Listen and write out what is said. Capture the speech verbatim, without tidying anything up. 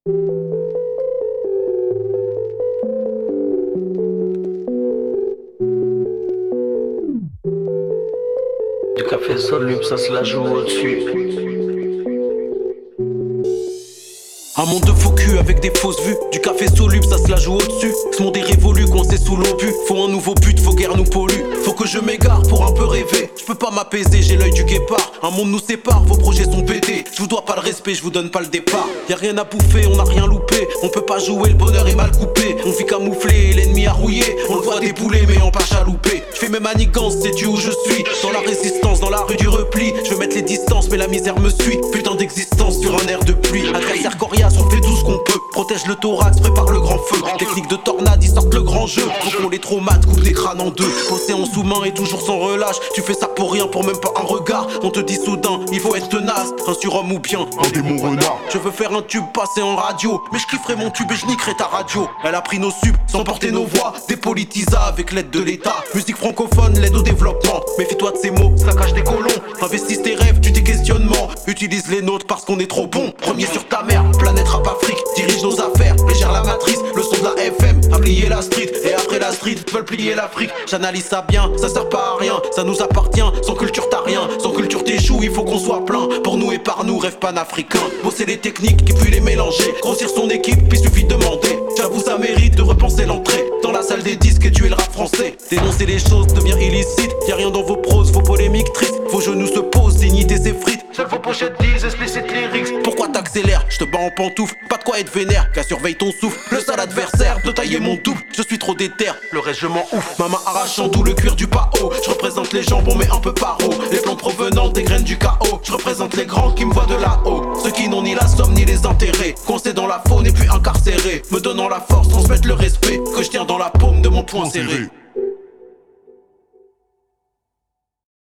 Du café soluble, ça se la joue au-dessus. Un monde de faux cul avec des fausses vues. Du café soluble, ça se la joue au-dessus. Ce monde est révolu, coincé sous l'obus. Faut un nouveau but, faut guère nous pollue. Faut que je m'égare pour un peu rêver. Je peux pas m'apaiser, j'ai l'œil du guépard. Un monde nous sépare, vos projets sont pétés. Je vous dois pas le respect, je vous donne pas le départ. Y'a rien à bouffer, on a rien loupé. On peut pas jouer, le bonheur est mal coupé. On vit camouflé, l'ennemi a rouillé. On le voit débouler, mais en pas chaloupé. Je fais mes manigances, sais-tu où je suis? Dans la résistance, dans la rue du repli. Je veux mettre les distances, mais la misère me suit. Putain d'existence sur un air de pluie. Un Kaiser Corias, on fait tout ce qu'on peut. Protège le thorax, prépare le grand feu. Technique de tornade, ils sortent le grand jeu. Faut qu'on les traumates, coupe les crânes en deux. Posé en sous-main et toujours sans relâche. Tu fais ça pour rien, pour même pas un regard. On te dit soudain, il faut être tenace. Un surhomme ou bien un démon renard. Je veux faire un tube passé en radio. Mais je kifferai mon tube et je niquerai ta radio. Elle a pris nos subs, sans porter nos voix. Dépolitisa avec l'aide de l'État. Musique francophone, l'aide au développement. Méfie-toi de ces mots, ça cache des colons. Investisse tes rêves, tu tes questionnements. Utilise les nôtres parce qu'on est trop bon. Premier sur ta mère, planète rap Afrique. Dirige nos affaires, légère la matrice. Le son de la F M, a plié la street. Et après la street, veulent plier l'Afrique. J'analyse ça bien, ça sert pas à rien. Ça nous appartient, sans culture t'as rien. Sans culture t'échoues, il faut qu'on soit plein. Pour nous et par nous, rêve panafricain. Bosser les techniques et puis les mélanger. Grossir son équipe, il suffit de demander. J'avoue ça mérite de repenser l'entrée. Dans la salle des disques et tuer le rap français. Dénoncer les choses devient illicite. Y'a rien dans vos proses, vos polémiques tristes. Vos genoux se posent, dignité s'effrite. Seules vos pochettes disent explicit lyrics. Pourquoi t'accélères? Je te bats en pantoufle. Pas de quoi être vénère, qu'à surveille ton souffle. Le sale adversaire de tailler mon double. Je suis trop déter, le reste je m'en ouf. Ma main arrachant d'où le cuir du pao. Je représente les jambons mais un peu paro. Les plans provenant des graines du chaos. Je représente les grands qui me voient de là-haut. Ceux qui n'ont ni la somme ni les intérêts. Coincés dans la faune et puis incarcérés. Me donnant la force, transmettre le respect que je tiens dans la paume de mon poing serré.